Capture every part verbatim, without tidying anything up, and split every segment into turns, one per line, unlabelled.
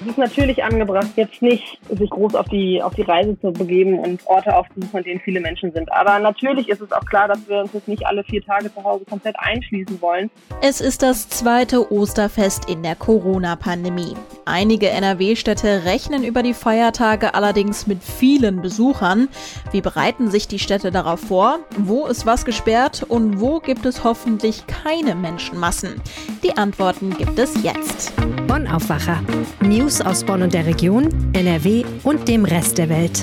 ist natürlich angebracht, jetzt nicht sich groß auf die, auf die Reise zu begeben und Orte aufzusuchen, an denen viele Menschen sind. Aber natürlich ist es auch klar, dass wir uns jetzt nicht alle vier Tage zu Hause komplett einschließen wollen.
Es ist das zweite Osterfest in der Corona-Pandemie. Einige N R W-Städte rechnen über die Feiertage allerdings mit vielen Besuchern. Wie bereiten sich die Städte darauf vor? Wo ist was gesperrt und wo gibt es hoffentlich keine Menschenmassen? Die Antworten gibt es jetzt.
Bonn Aufwacher. News aus Bonn und der Region, N R W und dem Rest der Welt.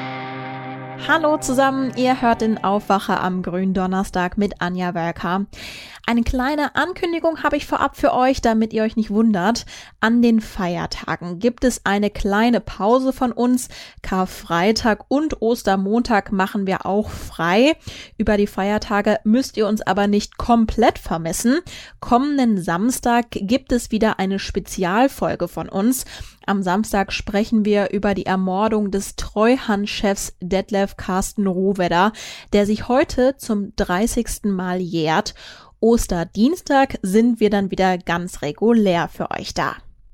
Hallo zusammen, ihr hört den Aufwacher am Gründonnerstag mit Anja Wölker. Eine kleine Ankündigung habe ich vorab für euch, damit ihr euch nicht wundert. An den Feiertagen gibt es eine kleine Pause von uns. Karfreitag und Ostermontag machen wir auch frei. Über die Feiertage müsst ihr uns aber nicht komplett vermissen. Kommenden Samstag gibt es wieder eine Spezialfolge von uns. Am Samstag sprechen wir über die Ermordung des Treuhandchefs Detlef Carsten Rohwedder, der sich heute zum dreißigsten Mal jährt. Osterdienstag sind wir dann wieder ganz regulär für euch da.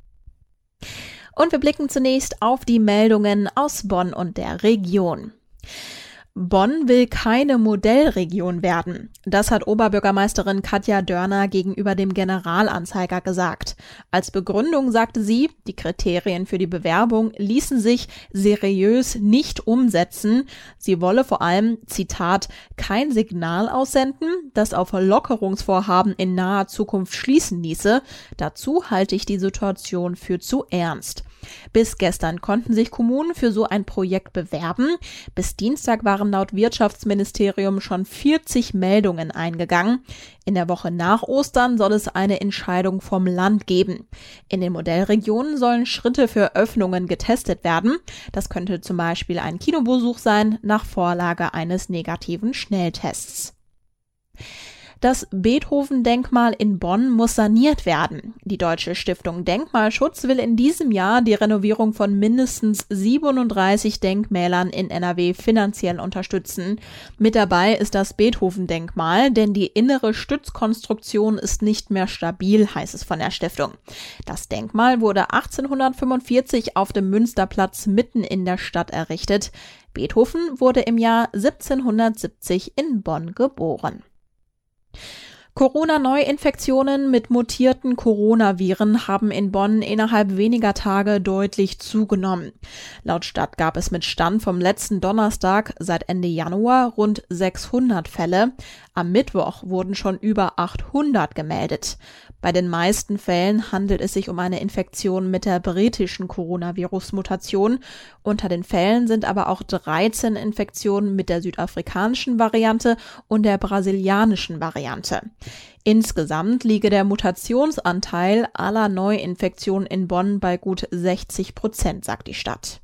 Und wir blicken zunächst auf die Meldungen aus Bonn und der Region. Bonn will keine Modellregion werden. Das hat Oberbürgermeisterin Katja Dörner gegenüber dem Generalanzeiger gesagt. Als Begründung sagte sie, die Kriterien für die Bewerbung ließen sich seriös nicht umsetzen. Sie wolle vor allem, Zitat, kein Signal aussenden, das auf Lockerungsvorhaben in naher Zukunft schließen ließe. Dazu halte ich die Situation für zu ernst. Bis gestern konnten sich Kommunen für so ein Projekt bewerben. Bis Dienstag waren laut Wirtschaftsministerium schon vierzig Meldungen eingegangen. In der Woche nach Ostern soll es eine Entscheidung vom Land geben. In den Modellregionen sollen Schritte für Öffnungen getestet werden. Das könnte zum Beispiel ein Kinobesuch sein, nach Vorlage eines negativen Schnelltests. Das Beethoven-Denkmal in Bonn muss saniert werden. Die Deutsche Stiftung Denkmalschutz will in diesem Jahr die Renovierung von mindestens siebenunddreißig Denkmälern in N R W finanziell unterstützen. Mit dabei ist das Beethoven-Denkmal, denn die innere Stützkonstruktion ist nicht mehr stabil, heißt es von der Stiftung. Das Denkmal wurde achtzehnhundertfünfundvierzig auf dem Münsterplatz mitten in der Stadt errichtet. Beethoven wurde im Jahr siebzehnhundertsiebzig in Bonn geboren. Corona-Neuinfektionen mit mutierten Coronaviren haben in Bonn innerhalb weniger Tage deutlich zugenommen. Laut Stadt gab es mit Stand vom letzten Donnerstag seit Ende Januar rund sechshundert Fälle. Am Mittwoch wurden schon über achthundert gemeldet. Bei den meisten Fällen handelt es sich um eine Infektion mit der britischen Coronavirus-Mutation. Unter den Fällen sind aber auch dreizehn Infektionen mit der südafrikanischen Variante und der brasilianischen Variante. Insgesamt liege der Mutationsanteil aller Neuinfektionen in Bonn bei gut sechzig Prozent, sagt die Stadt.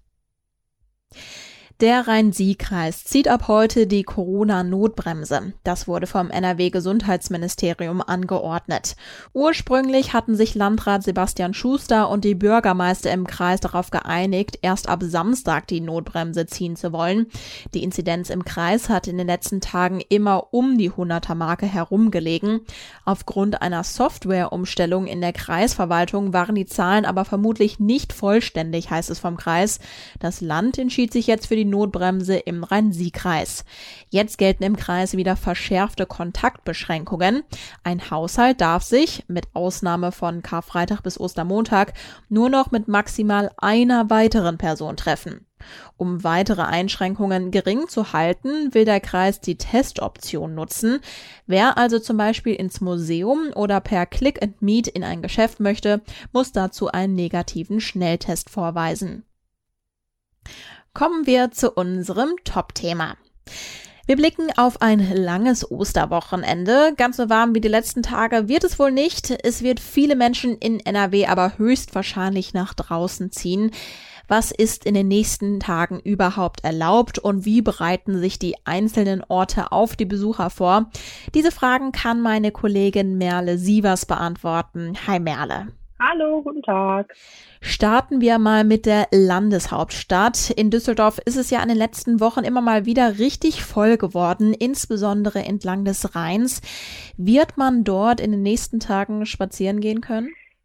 Der Rhein-Sieg-Kreis zieht ab heute die Corona-Notbremse. Das wurde vom N R W-Gesundheitsministerium angeordnet. Ursprünglich hatten sich Landrat Sebastian Schuster und die Bürgermeister im Kreis darauf geeinigt, erst ab Samstag die Notbremse ziehen zu wollen. Die Inzidenz im Kreis hat in den letzten Tagen immer um die hunderter-Marke herumgelegen. Aufgrund einer Softwareumstellung in der Kreisverwaltung waren die Zahlen aber vermutlich nicht vollständig, heißt es vom Kreis. Das Land entschied sich jetzt für die Notbremse im Rhein-Sieg-Kreis. Jetzt gelten im Kreis wieder verschärfte Kontaktbeschränkungen. Ein Haushalt darf sich, mit Ausnahme von Karfreitag bis Ostermontag, nur noch mit maximal einer weiteren Person treffen. Um weitere Einschränkungen gering zu halten, will der Kreis die Testoption nutzen. Wer also zum Beispiel ins Museum oder per Click and Meet in ein Geschäft möchte, muss dazu einen negativen Schnelltest vorweisen. Kommen wir zu unserem Top-Thema. Wir blicken auf ein langes Osterwochenende. Ganz so warm wie die letzten Tage wird es wohl nicht. Es wird viele Menschen in N R W aber höchstwahrscheinlich nach draußen ziehen. Was ist in den nächsten Tagen überhaupt erlaubt und wie bereiten sich die einzelnen Orte auf die Besucher vor? Diese Fragen kann meine Kollegin Merle Sievers beantworten. Hi Merle.
Hallo, guten Tag.
Starten wir mal mit der Landeshauptstadt. In Düsseldorf ist es ja in den letzten Wochen immer mal wieder richtig voll geworden, insbesondere entlang des Rheins. Wird man dort in den nächsten Tagen spazieren gehen können?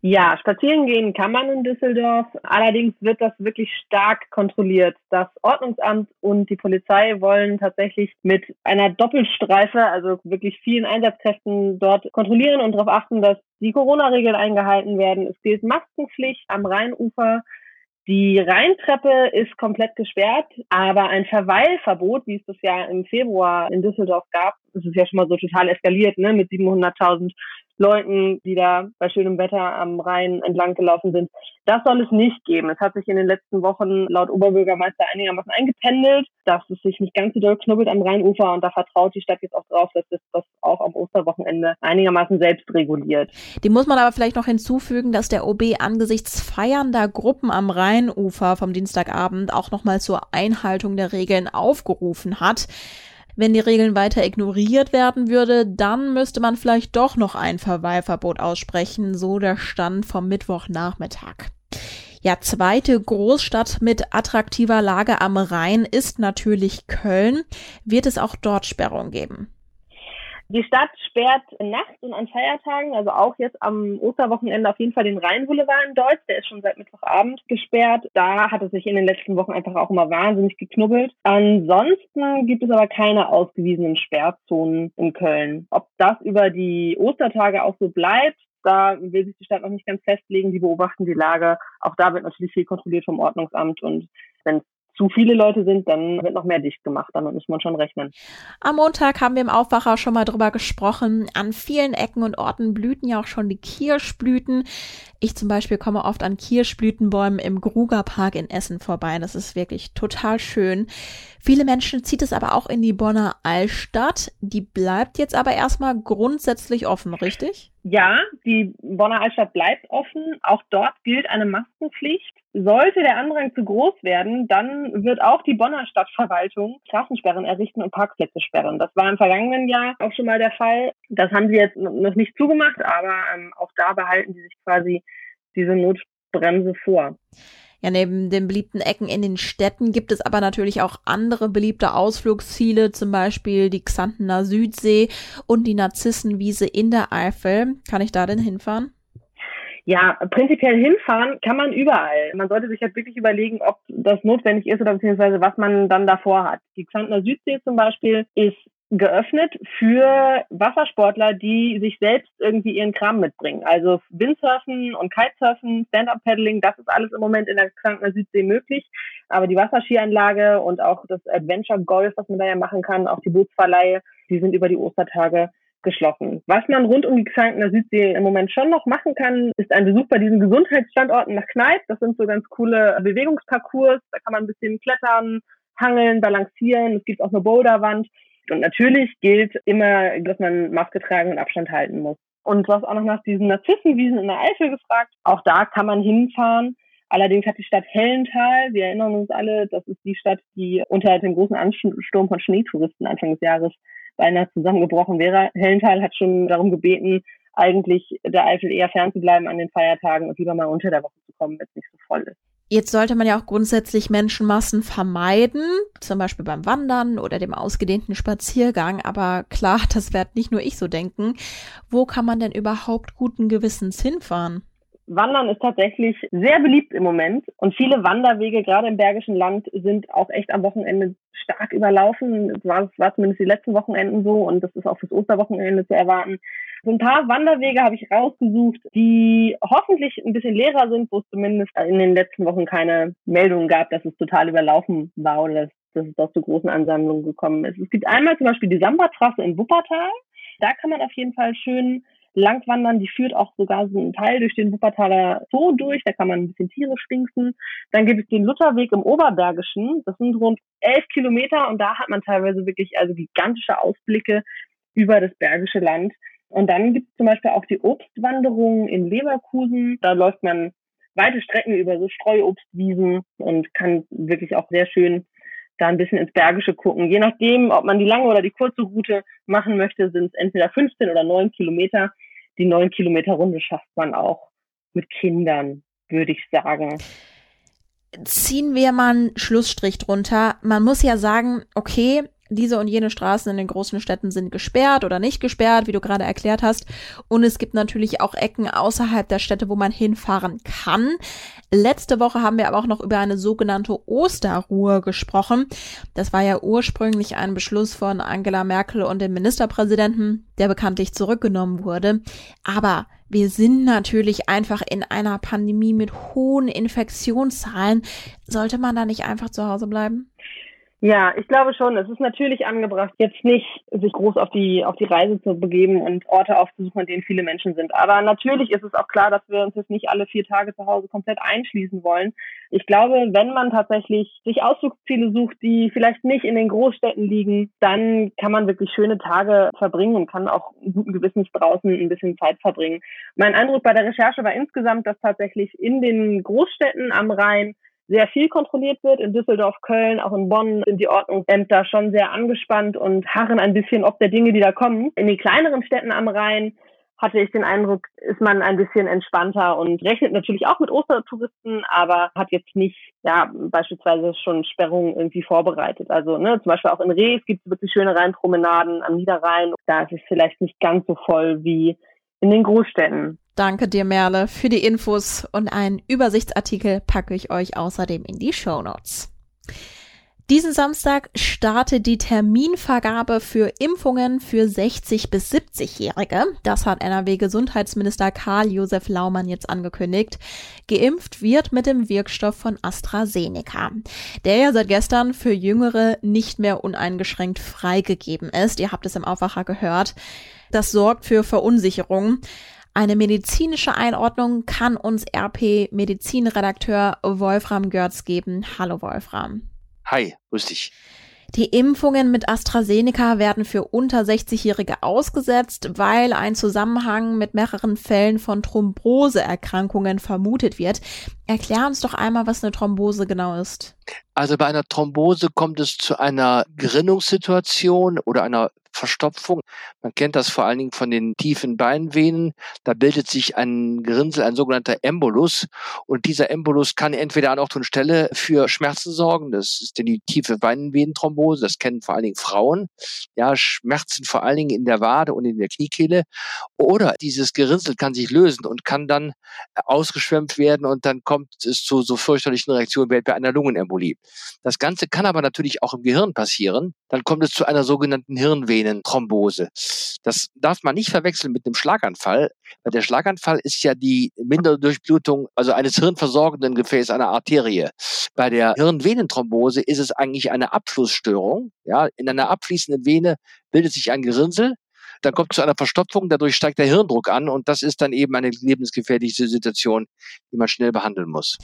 Ja, spazieren gehen kann man in Düsseldorf. Allerdings wird das wirklich stark kontrolliert. Das Ordnungsamt und die Polizei wollen tatsächlich mit einer Doppelstreife, also wirklich vielen Einsatzkräften dort kontrollieren und darauf achten, dass die Corona-Regeln eingehalten werden. Es gilt Maskenpflicht am Rheinufer. Die Rheintreppe ist komplett gesperrt, aber ein Verweilverbot, wie es das ja im Februar in Düsseldorf gab, das ist ja schon mal so total eskaliert, ne, mit siebenhunderttausend Leuten, die da bei schönem Wetter am Rhein entlang gelaufen sind. Das soll es nicht geben. Es hat sich in den letzten Wochen laut Oberbürgermeister einigermaßen eingependelt, dass es sich nicht ganz so doll knubbelt am Rheinufer, und da vertraut die Stadt jetzt auch drauf, dass es das auch am Osterwochenende einigermaßen selbst reguliert.
Dem muss man aber vielleicht noch hinzufügen, dass der O B angesichts feiernder Gruppen am Rheinufer vom Dienstagabend auch nochmal zur Einhaltung der Regeln aufgerufen hat. Wenn die Regeln weiter ignoriert werden würde, dann müsste man vielleicht doch noch ein Verweilverbot aussprechen, so der Stand vom Mittwochnachmittag. Ja, zweite Großstadt mit attraktiver Lage am Rhein ist natürlich Köln. Wird es auch dort Sperrungen geben?
Die Stadt sperrt nachts und an Feiertagen, also auch jetzt am Osterwochenende, auf jeden Fall den Rheinboulevard in Deutsch. Der ist schon seit Mittwochabend gesperrt. Da hat es sich in den letzten Wochen einfach auch immer wahnsinnig geknubbelt. Ansonsten gibt es aber keine ausgewiesenen Sperrzonen in Köln. Ob das über die Ostertage auch so bleibt, da will sich die Stadt noch nicht ganz festlegen. Die beobachten die Lage. Auch da wird natürlich viel kontrolliert vom Ordnungsamt, und wenn es zu viele Leute sind, dann wird noch mehr dicht gemacht. Damit muss man schon rechnen.
Am Montag haben wir im Aufwacher schon mal drüber gesprochen. An vielen Ecken und Orten blühten ja auch schon die Kirschblüten. Ich zum Beispiel komme oft an Kirschblütenbäumen im Grugerpark in Essen vorbei. Das ist wirklich total schön. Viele Menschen zieht es aber auch in die Bonner Altstadt. Die bleibt jetzt aber erstmal grundsätzlich offen, richtig?
Ja, die Bonner Altstadt bleibt offen. Auch dort gilt eine Maskenpflicht. Sollte der Andrang zu groß werden, dann wird auch die Bonner Stadtverwaltung Straßensperren errichten und Parkplätze sperren. Das war im vergangenen Jahr auch schon mal der Fall. Das haben sie jetzt noch nicht zugemacht, aber ähm, auch da behalten sie sich quasi diese Notbremse vor.
Ja, neben den beliebten Ecken in den Städten gibt es aber natürlich auch andere beliebte Ausflugsziele, zum Beispiel die Xantener Südsee und die Narzissenwiese in der Eifel. Kann ich da denn hinfahren?
Ja, prinzipiell hinfahren kann man überall. Man sollte sich halt wirklich überlegen, ob das notwendig ist oder beziehungsweise was man dann davor hat. Die Xantener Südsee zum Beispiel ist geöffnet für Wassersportler, die sich selbst irgendwie ihren Kram mitbringen. Also Windsurfen und Kitesurfen, Stand-Up-Paddling, das ist alles im Moment in der Xantener Südsee möglich. Aber die Wasserskianlage und auch das Adventure Golf, was man da ja machen kann, auch die Bootsverleihe, die sind über die Ostertage geschlossen. Was man rund um die Xantener Südsee im Moment schon noch machen kann, ist ein Besuch bei diesen Gesundheitsstandorten nach Kneipp. Das sind so ganz coole Bewegungsparcours. Da kann man ein bisschen klettern, hangeln, balancieren. Es gibt auch eine Boulderwand. Und natürlich gilt immer, dass man Maske tragen und Abstand halten muss. Und du hast auch noch nach diesen Narzissenwiesen in der Eifel gefragt. Auch da kann man hinfahren. Allerdings hat die Stadt Hellenthal, wir erinnern uns alle, das ist die Stadt, die unter dem großen Ansturm von Schneetouristen Anfang des Jahres beinahe zusammengebrochen wäre. Hellenthal hat schon darum gebeten, eigentlich der Eifel eher fernzubleiben an den Feiertagen und lieber mal unter der Woche zu kommen, wenn es nicht so voll ist.
Jetzt sollte man ja auch grundsätzlich Menschenmassen vermeiden, zum Beispiel beim Wandern oder dem ausgedehnten Spaziergang. Aber klar, das wird nicht nur ich so denken. Wo kann man denn überhaupt guten Gewissens hinfahren?
Wandern ist tatsächlich sehr beliebt im Moment, und viele Wanderwege, gerade im Bergischen Land, sind auch echt am Wochenende stark überlaufen. Das war, das war zumindest die letzten Wochenenden so, und das ist auch fürs Osterwochenende zu erwarten. So ein paar Wanderwege habe ich rausgesucht, die hoffentlich ein bisschen leerer sind, wo es zumindest in den letzten Wochen keine Meldungen gab, dass es total überlaufen war oder dass, dass es doch zu großen Ansammlungen gekommen ist. Es gibt einmal zum Beispiel die Samba-Trasse in Wuppertal. Da kann man auf jeden Fall schön langwandern. Die führt auch sogar so einen Teil durch den Wuppertaler Zoo durch. Da kann man ein bisschen Tiere stinksen. Dann gibt es den Lutherweg im Oberbergischen. Das sind rund elf Kilometer, und da hat man teilweise wirklich also gigantische Ausblicke über das Bergische Land. Und dann gibt es zum Beispiel auch die Obstwanderung in Leverkusen. Da läuft man weite Strecken über so Streuobstwiesen und kann wirklich auch sehr schön da ein bisschen ins Bergische gucken. Je nachdem, ob man die lange oder die kurze Route machen möchte, sind es entweder fünfzehn oder neun Kilometer. Die neun Kilometer Runde schafft man auch mit Kindern, würde ich sagen.
Ziehen wir mal einen Schlussstrich drunter. Man muss ja sagen, okay, diese und jene Straßen in den großen Städten sind gesperrt oder nicht gesperrt, wie du gerade erklärt hast. Und es gibt natürlich auch Ecken außerhalb der Städte, wo man hinfahren kann. Letzte Woche haben wir aber auch noch über eine sogenannte Osterruhe gesprochen. Das war ja ursprünglich ein Beschluss von Angela Merkel und dem Ministerpräsidenten, der bekanntlich zurückgenommen wurde. Aber wir sind natürlich einfach in einer Pandemie mit hohen Infektionszahlen. Sollte man da nicht einfach zu Hause bleiben?
Ja, ich glaube schon. Es ist natürlich angebracht, jetzt nicht sich groß auf die auf die Reise zu begeben und Orte aufzusuchen, an denen viele Menschen sind. Aber natürlich ist es auch klar, dass wir uns jetzt nicht alle vier Tage zu Hause komplett einschließen wollen. Ich glaube, wenn man tatsächlich sich Ausflugsziele sucht, die vielleicht nicht in den Großstädten liegen, dann kann man wirklich schöne Tage verbringen und kann auch guten Gewissens draußen ein bisschen Zeit verbringen. Mein Eindruck bei der Recherche war insgesamt, dass tatsächlich in den Großstädten am Rhein sehr viel kontrolliert wird. In Düsseldorf, Köln, auch in Bonn sind die Ordnungsämter schon sehr angespannt und harren ein bisschen ob der Dinge, die da kommen. In den kleineren Städten am Rhein hatte ich den Eindruck, ist man ein bisschen entspannter und rechnet natürlich auch mit Ostertouristen, aber hat jetzt nicht, ja, beispielsweise schon Sperrungen irgendwie vorbereitet. Also, ne, zum Beispiel auch in Rees gibt es wirklich schöne Rheinpromenaden am Niederrhein. Da ist es vielleicht nicht ganz so voll wie in den Großstädten.
Danke dir, Merle, für die Infos, und einen Übersichtsartikel packe ich euch außerdem in die Shownotes. Diesen Samstag startet die Terminvergabe für Impfungen für sechzig- bis siebzig-Jährige. Das hat N R W-Gesundheitsminister Karl-Josef Laumann jetzt angekündigt. Geimpft wird mit dem Wirkstoff von AstraZeneca, der ja seit gestern für Jüngere nicht mehr uneingeschränkt freigegeben ist. Ihr habt es im Aufwacher gehört. Das sorgt für Verunsicherung. Eine medizinische Einordnung kann uns R P-Medizinredakteur Wolfram Görz geben. Hallo Wolfram.
Hi, grüß dich.
Die Impfungen mit AstraZeneca werden für unter sechzig-Jährige ausgesetzt, weil ein Zusammenhang mit mehreren Fällen von Thromboseerkrankungen vermutet wird. Erklär uns doch einmal, was eine Thrombose genau ist.
Also bei einer Thrombose kommt es zu einer Gerinnungssituation oder einer Verstopfung. Man kennt das vor allen Dingen von den tiefen Beinvenen. Da bildet sich ein Gerinnsel, ein sogenannter Embolus. Und dieser Embolus kann entweder an Ort und Stelle für Schmerzen sorgen. Das ist die tiefe Beinvenenthrombose. Das kennen vor allen Dingen Frauen. Ja, Schmerzen vor allen Dingen in der Wade und in der Kniekehle. Oder dieses Gerinnsel kann sich lösen und kann dann ausgeschwemmt werden, und dann kommt es zu so fürchterlichen Reaktionen wie bei einer Lungenembolie. Das Ganze kann aber natürlich auch im Gehirn passieren. Dann kommt es zu einer sogenannten Hirnvenenthrombose. Das darf man nicht verwechseln mit einem Schlaganfall, weil der Schlaganfall ist ja die Minderdurchblutung, also eines hirnversorgenden Gefäßes, einer Arterie. Bei der Hirnvenenthrombose ist es eigentlich eine Abflussstörung. Ja, in einer abfließenden Vene bildet sich ein Gerinnsel. Dann kommt es zu einer Verstopfung, dadurch steigt der Hirndruck an, und das ist dann eben eine lebensgefährliche Situation, die man schnell behandeln muss.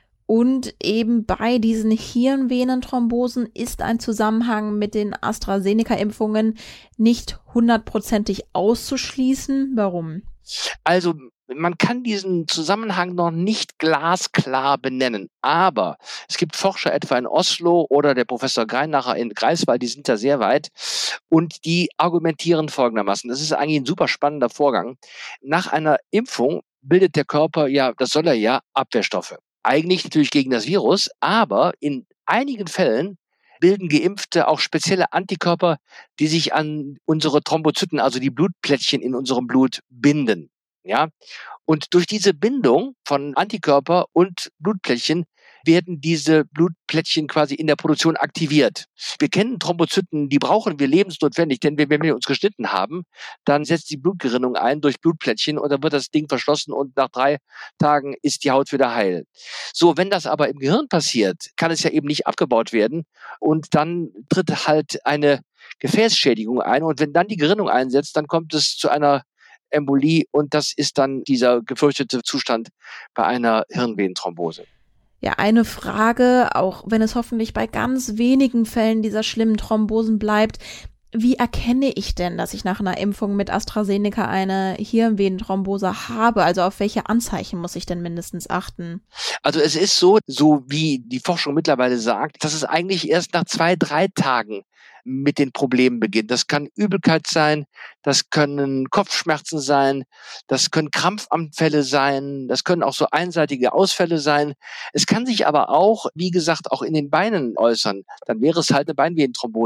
Und eben bei diesen Hirnvenenthrombosen ist ein Zusammenhang mit den AstraZeneca-Impfungen nicht hundertprozentig auszuschließen. Warum?
Also man kann diesen Zusammenhang noch nicht glasklar benennen, aber es gibt Forscher etwa in Oslo oder der Professor Greinacher in Greifswald, die sind da sehr weit, und die argumentieren folgendermaßen. Das ist eigentlich ein super spannender Vorgang. Nach einer Impfung bildet der Körper, ja, das soll er ja, Abwehrstoffe. Eigentlich natürlich gegen das Virus, aber in einigen Fällen bilden Geimpfte auch spezielle Antikörper, die sich an unsere Thrombozyten, also die Blutplättchen in unserem Blut, binden. Ja? Und durch diese Bindung von Antikörper und Blutplättchen werden diese Blutplättchen quasi in der Produktion aktiviert. Wir kennen Thrombozyten, die brauchen wir lebensnotwendig, denn wenn wir uns geschnitten haben, dann setzt die Blutgerinnung ein durch Blutplättchen, und dann wird das Ding verschlossen, und nach drei Tagen ist die Haut wieder heil. So, wenn das aber im Gehirn passiert, kann es ja eben nicht abgebaut werden, und dann tritt halt eine Gefäßschädigung ein, und wenn dann die Gerinnung einsetzt, dann kommt es zu einer Embolie, und das ist dann dieser gefürchtete Zustand bei einer Hirnvenenthrombose.
Ja, eine Frage, auch wenn es hoffentlich bei ganz wenigen Fällen dieser schlimmen Thrombosen bleibt: Wie erkenne ich denn, dass ich nach einer Impfung mit AstraZeneca eine Hirnvenenthrombose habe? Also auf welche Anzeichen muss ich denn mindestens achten?
Also es ist so, so wie die Forschung mittlerweile sagt, dass es eigentlich erst nach zwei, drei Tagen mit den Problemen beginnt. Das kann Übelkeit sein, das können Kopfschmerzen sein, das können Krampfanfälle sein, das können auch so einseitige Ausfälle sein. Es kann sich aber auch, wie gesagt, auch in den Beinen äußern. Dann wäre es halt eine Beinvenenthrombose,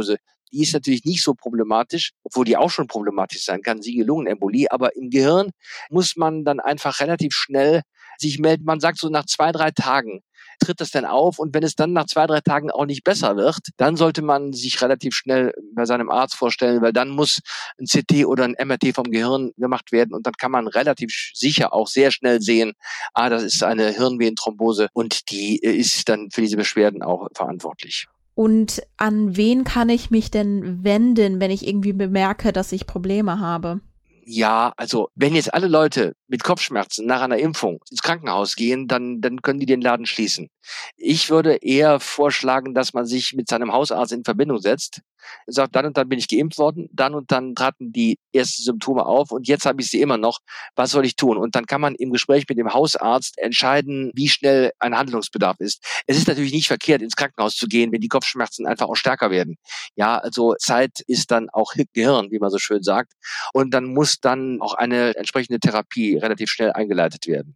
Die ist natürlich nicht so problematisch, obwohl die auch schon problematisch sein kann, Siegelungenembolie. Aber im Gehirn muss man dann einfach relativ schnell sich melden. Man sagt so nach zwei, drei Tagen tritt das dann auf. Und wenn es dann nach zwei, drei Tagen auch nicht besser wird, dann sollte man sich relativ schnell bei seinem Arzt vorstellen, weil dann muss ein C T oder ein M R T vom Gehirn gemacht werden. Und dann kann man relativ sicher auch sehr schnell sehen, ah, das ist eine Hirnvenenthrombose und die ist dann für diese Beschwerden auch verantwortlich.
Und an wen kann ich mich denn wenden, wenn ich irgendwie bemerke, dass ich Probleme habe?
Ja, also wenn jetzt alle Leute mit Kopfschmerzen nach einer Impfung ins Krankenhaus gehen, dann, dann können die den Laden schließen. Ich würde eher vorschlagen, dass man sich mit seinem Hausarzt in Verbindung setzt, sagt, dann und dann bin ich geimpft worden, dann und dann traten die ersten Symptome auf und jetzt habe ich sie immer noch. Was soll ich tun? Und dann kann man im Gespräch mit dem Hausarzt entscheiden, wie schnell ein Handlungsbedarf ist. Es ist natürlich nicht verkehrt, ins Krankenhaus zu gehen, wenn die Kopfschmerzen einfach auch stärker werden. Ja, also Zeit ist dann auch Gehirn, wie man so schön sagt. Und dann muss dann auch eine entsprechende Therapie relativ schnell eingeleitet werden.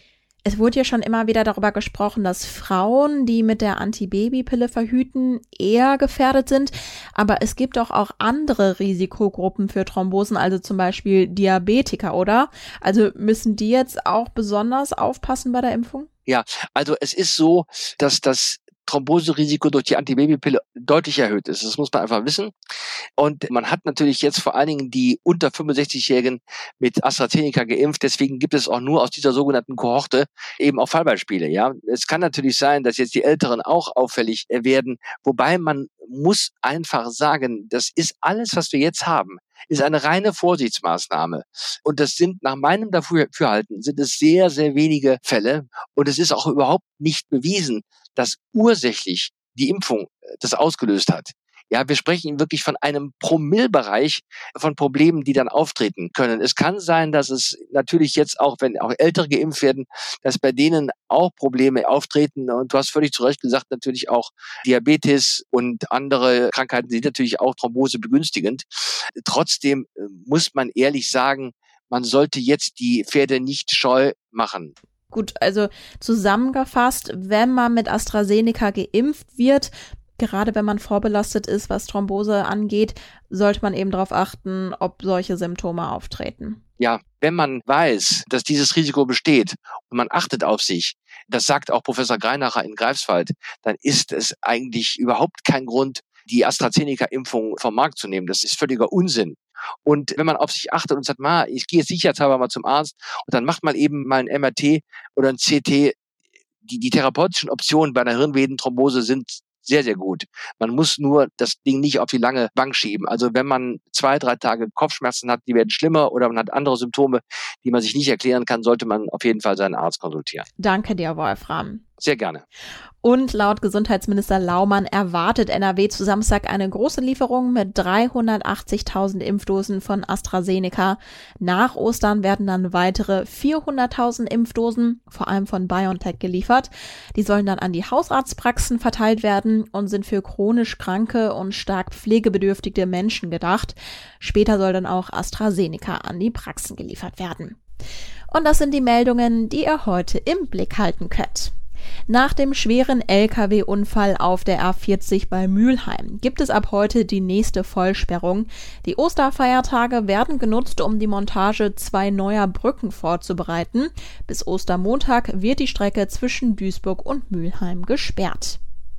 Es wurde ja schon immer wieder darüber gesprochen, dass Frauen, die mit der Antibabypille verhüten, eher gefährdet sind. Aber es gibt doch auch andere Risikogruppen für Thrombosen, also zum Beispiel Diabetiker, oder? Also müssen die jetzt auch besonders aufpassen bei der Impfung?
Ja, also es ist so, dass das Thromboserisiko durch die Antibabypille deutlich erhöht ist. Das muss man einfach wissen. Und man hat natürlich jetzt vor allen Dingen die unter fünfundsechzigjährigen mit AstraZeneca geimpft. Deswegen gibt es auch nur aus dieser sogenannten Kohorte eben auch Fallbeispiele. Ja, es kann natürlich sein, dass jetzt die Älteren auch auffällig werden. Wobei man muss einfach sagen, das ist alles, was wir jetzt haben, ist eine reine Vorsichtsmaßnahme. Und das sind nach meinem Dafürhalten sind es sehr, sehr wenige Fälle. Und es ist auch überhaupt nicht bewiesen, dass ursächlich die Impfung das ausgelöst hat. Ja, wir sprechen wirklich von einem Promillebereich von Problemen, die dann auftreten können. Es kann sein, dass es natürlich jetzt auch, wenn auch Ältere geimpft werden, dass bei denen auch Probleme auftreten. Und du hast völlig zu Recht gesagt, natürlich auch Diabetes und andere Krankheiten sind natürlich auch Thrombose begünstigend. Trotzdem muss man ehrlich sagen, man sollte jetzt die Pferde nicht scheu machen.
Gut, also zusammengefasst, wenn man mit AstraZeneca geimpft wird, gerade wenn man vorbelastet ist, was Thrombose angeht, sollte man eben darauf achten, ob solche Symptome auftreten.
Ja, wenn man weiß, dass dieses Risiko besteht und man achtet auf sich, das sagt auch Professor Greinacher in Greifswald, dann ist es eigentlich überhaupt kein Grund, die AstraZeneca-Impfung vom Markt zu nehmen. Das ist völliger Unsinn. Und wenn man auf sich achtet und sagt, ma, ich gehe jetzt sicherheitshalber mal zum Arzt und dann macht man eben mal ein M R T oder ein C T. Die, die therapeutischen Optionen bei einer Hirnvenenthrombose sind sehr, sehr gut. Man muss nur das Ding nicht auf die lange Bank schieben. Also wenn man zwei, drei Tage Kopfschmerzen hat, die werden schlimmer oder man hat andere Symptome, die man sich nicht erklären kann, sollte man auf jeden Fall seinen Arzt konsultieren.
Danke dir, Wolfram.
Sehr gerne.
Und laut Gesundheitsminister Laumann erwartet N R W zu Samstag eine große Lieferung mit dreihundertachtzigtausend Impfdosen von AstraZeneca. Nach Ostern werden dann weitere vierhunderttausend Impfdosen, vor allem von BioNTech, geliefert. Die sollen dann an die Hausarztpraxen verteilt werden und sind für chronisch kranke und stark pflegebedürftige Menschen gedacht. Später soll dann auch AstraZeneca an die Praxen geliefert werden. Und das sind die Meldungen, die ihr heute im Blick halten könnt. Nach dem schweren L K W-Unfall auf der A vierzig bei Mülheim gibt es ab heute die nächste Vollsperrung. Die Osterfeiertage werden genutzt, um die Montage zwei neuer Brücken vorzubereiten. Bis Ostermontag wird die Strecke zwischen Duisburg und Mülheim gesperrt.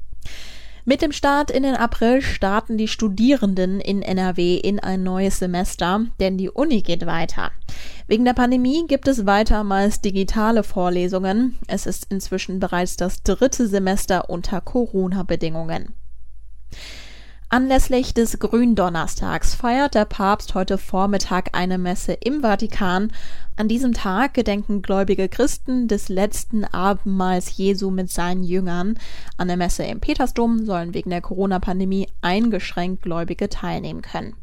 Mit dem Start in den April starten die Studierenden in N R W in ein neues Semester, denn die Uni geht weiter. Wegen der Pandemie gibt es weiter meist digitale Vorlesungen. Es ist inzwischen bereits das dritte Semester unter Corona-Bedingungen. Anlässlich des Gründonnerstags feiert der Papst heute Vormittag eine Messe im Vatikan. An diesem Tag gedenken gläubige Christen des letzten Abendmahls Jesu mit seinen Jüngern. An der Messe im Petersdom sollen wegen der Corona-Pandemie eingeschränkt Gläubige teilnehmen können.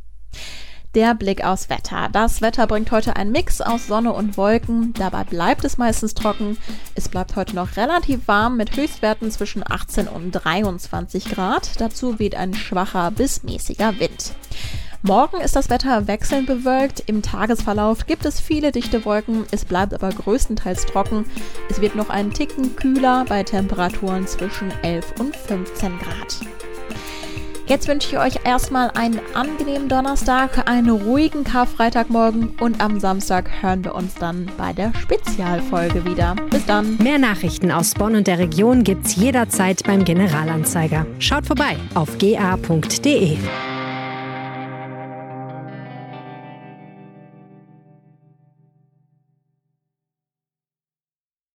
Der Blick aufs Wetter. Das Wetter bringt heute einen Mix aus Sonne und Wolken. Dabei bleibt es meistens trocken. Es bleibt heute noch relativ warm mit Höchstwerten zwischen achtzehn und dreiundzwanzig Grad. Dazu weht ein schwacher bis mäßiger Wind. Morgen ist das Wetter wechselnd bewölkt. Im Tagesverlauf gibt es viele dichte Wolken. Es bleibt aber größtenteils trocken. Es wird noch einen Ticken kühler bei Temperaturen zwischen elf und fünfzehn Grad. Jetzt wünsche ich euch erstmal einen angenehmen Donnerstag, einen ruhigen Karfreitagmorgen und am Samstag hören wir uns dann bei der Spezialfolge wieder. Bis dann.
Mehr Nachrichten aus Bonn und der Region gibt's jederzeit beim Generalanzeiger. Schaut vorbei auf g a punkt d e.